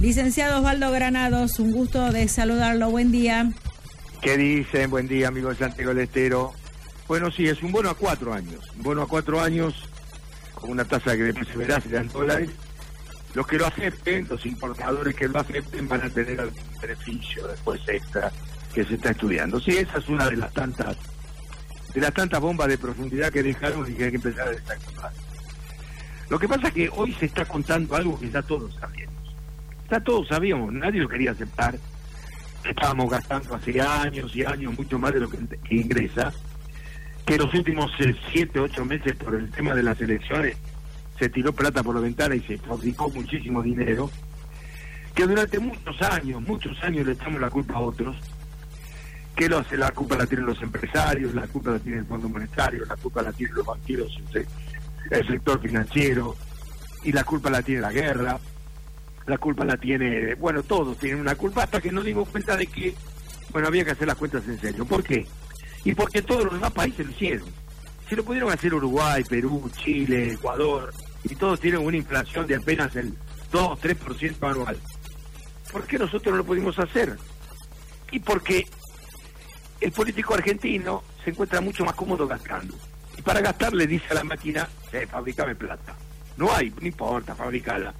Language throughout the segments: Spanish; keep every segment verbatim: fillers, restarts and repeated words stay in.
Licenciado Osvaldo Granados, un gusto de saludarlo. Buen día. ¿Qué dicen? Buen día, amigos de Santiago del Estero. Bueno, sí, es un bono a cuatro años. Un bono a cuatro años con una tasa que después se verá, serán dólares. Los que lo acepten, los importadores que lo acepten, van a tener algún beneficio después extra que se está estudiando. Sí, esa es una de las tantas de las tantas bombas de profundidad que dejaron y que hay que empezar a desactivar. Lo que pasa es que hoy se está contando algo que ya todos sabíamos. Ya todos sabíamos, nadie lo quería aceptar. Estábamos gastando hace años y años mucho más de lo que, que ingresa. Que los últimos siete, ocho meses por el tema de las elecciones se tiró plata por la ventana y se fabricó muchísimo dinero. Que durante muchos años, muchos años le echamos la culpa a otros. Que lo hace, la culpa la tienen los empresarios, la culpa la tiene el Fondo Monetario, la culpa la tienen los banqueros, el sector financiero, y la culpa la tiene la guerra, la culpa la tiene, bueno, todos tienen una culpa, hasta que nos dimos cuenta de que, bueno, había que hacer las cuentas en serio. ¿Por qué? Y porque todos los demás países lo hicieron. Si lo pudieron hacer Uruguay, Perú, Chile, Ecuador, y todos tienen una inflación de apenas el dos, tres por ciento anual. ¿Por qué nosotros no lo pudimos hacer? Y porque el político argentino se encuentra mucho más cómodo gastando. Y para gastar le dice a la máquina, eh, fabricame plata. No hay, no importa, fabricala.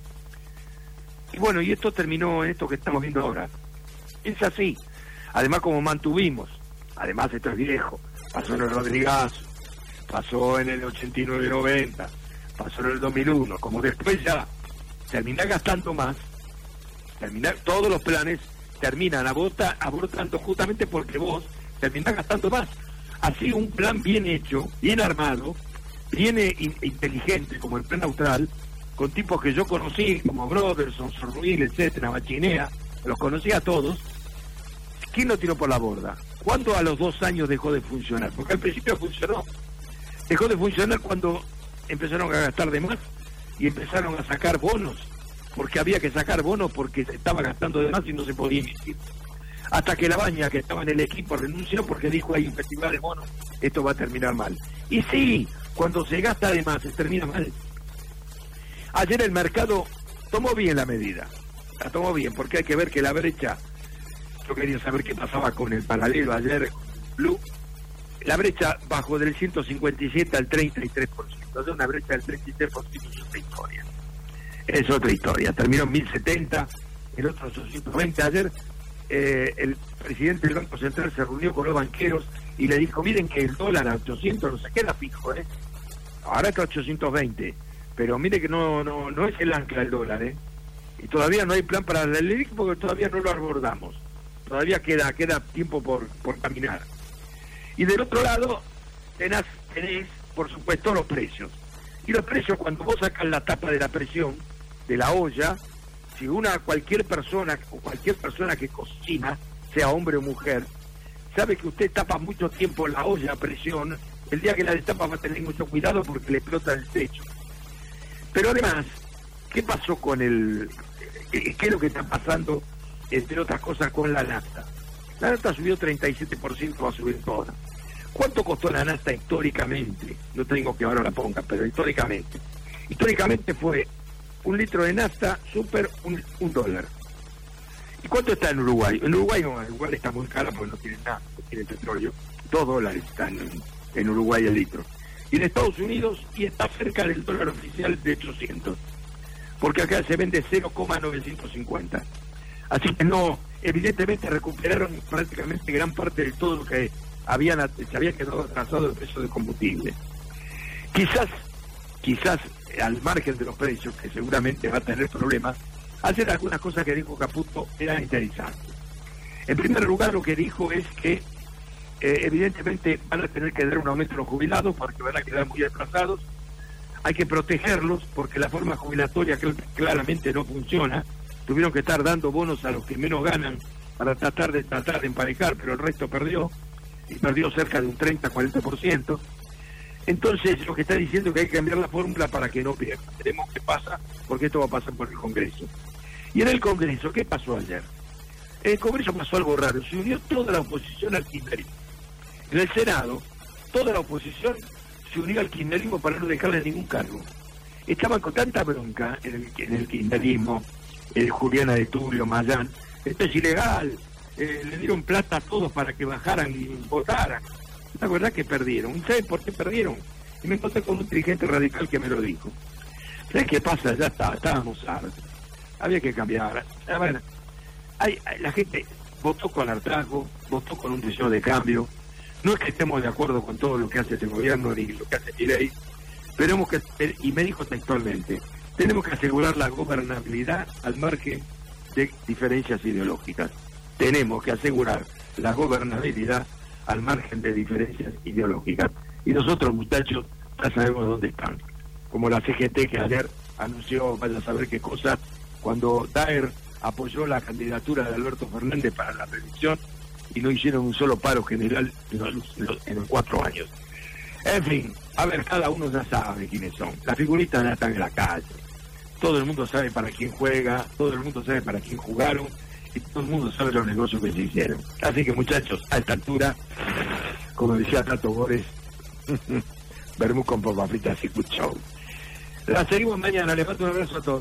Y bueno, y esto terminó en esto que estamos viendo ahora. Es así. Además, como mantuvimos, además esto es viejo, pasó en el Rodrigazo, pasó en el ochenta y nueve noventa, pasó en el dos mil uno, como después ya terminar gastando más, terminar todos los planes terminan abota, abortando justamente porque vos terminás gastando más. Así un plan bien hecho, bien armado, bien in, inteligente, como el plan Austral, con tipos que yo conocí, como Broderson, Sorruil, etcétera, Machinea, los conocí a todos. ¿Quién lo tiró por la borda? ¿Cuándo a los dos años dejó de funcionar? Porque al principio funcionó. Dejó de funcionar cuando empezaron a gastar de más y empezaron a sacar bonos, porque había que sacar bonos porque se estaba gastando de más y no se podía emitir. Hasta que la Baña, que estaba en el equipo, renunció porque dijo, hay un festival de bonos, esto va a terminar mal. Y sí, cuando se gasta de más, se termina mal. Ayer el mercado tomó bien la medida, la tomó bien, porque hay que ver que la brecha, yo quería saber qué pasaba con el paralelo ayer, Blue, la brecha bajó del ciento cincuenta y siete al treinta y tres por ciento, de una brecha del treinta y tres por ciento es otra historia. Es otra historia, terminó en mil setenta, el otro ochocientos veinte. Ayer eh, el presidente del Banco Central se reunió con los banqueros y le dijo, miren que el dólar a ochocientos no se queda fijo, ¿eh? Ahora está a ochocientos veinte, pero mire que no no no es el ancla el dólar, ¿eh? Y todavía no hay plan para el L E L I C porque todavía no lo abordamos. Todavía queda queda tiempo por, por caminar. Y del otro lado tenés, tenés, por supuesto, los precios. Y los precios, cuando vos sacas la tapa de la presión, de la olla, si una cualquier persona, o cualquier persona que cocina, sea hombre o mujer, sabe que usted tapa mucho tiempo la olla a presión, el día que la destapa va a tener mucho cuidado porque le explota el techo. Pero además, ¿qué pasó con el... qué es lo que está pasando, entre otras cosas, con la nafta? La nafta subió treinta y siete por ciento, va a subir toda. ¿Cuánto costó la nafta históricamente? No tengo que ahora la ponga, pero históricamente. Históricamente fue un litro de nafta super un, un dólar. ¿Y cuánto está en Uruguay? En Uruguay no, en Uruguay está muy cara porque no tiene nada, no tiene petróleo. Dos dólares están en, en Uruguay el litro. Y en Estados Unidos, y está cerca del dólar oficial de ochocientos. Porque acá se vende cero coma novecientos cincuenta. Así que no, evidentemente recuperaron prácticamente gran parte de todo lo que habían, se había quedado atrasado el precio del combustible. Quizás, quizás al margen de los precios, que seguramente va a tener problemas, hacer algunas cosas que dijo Caputo eran interesantes. En primer lugar, lo que dijo es que eh, evidentemente van a tener que dar un aumento a los jubilados porque van a quedar muy desplazados. Hay que protegerlos porque la forma jubilatoria claramente no funciona. Tuvieron que estar dando bonos a los que menos ganan para tratar de tratar de emparejar, pero el resto perdió, y perdió cerca de un treinta a cuarenta por ciento. Entonces, lo que está diciendo es que hay que cambiar la fórmula para que no pierda. Veremos qué pasa, porque esto va a pasar por el Congreso. Y en el Congreso, ¿qué pasó ayer? En el Congreso pasó algo raro. Se unió toda la oposición al kirchnerismo. En el Senado, toda la oposición se unió al kirchnerismo para no dejarle ningún cargo. Estaban con tanta bronca en el, en el kirchnerismo, eh, Juliana de Tulio, Mayán. Esto es ilegal. Eh, le dieron plata a todos para que bajaran y votaran. La verdad que perdieron. ¿Y saben por qué perdieron? Y me encontré con un dirigente radical que me lo dijo. ¿Sabes qué pasa? Ya está, estábamos hartos. Había que cambiar. Ah, bueno, hay, hay, la gente votó con hartazgo, votó con un deseo de cambio. No es que estemos de acuerdo con todo lo que hace este gobierno ni lo que hace Milei, pero hemos que, y me dijo textualmente, tenemos que asegurar la gobernabilidad al margen de diferencias ideológicas. Tenemos que asegurar la gobernabilidad al margen de diferencias ideológicas. Y nosotros, muchachos, ya sabemos dónde están. Como la C G T, que ayer anunció, vaya a saber qué cosa, cuando Daer apoyó la candidatura de Alberto Fernández para la reelección y no hicieron un solo paro general en los, en los, en los cuatro años. En fin, a ver, cada uno ya sabe quiénes son. Las figuritas ya están en la calle. Todo el mundo sabe para quién juega, todo el mundo sabe para quién jugaron y todo el mundo sabe los negocios que se hicieron. Así que, muchachos, a esta altura, como decía Tato Bores, vermú con papas fritas y good show. La seguimos mañana. Les mando un abrazo a todos.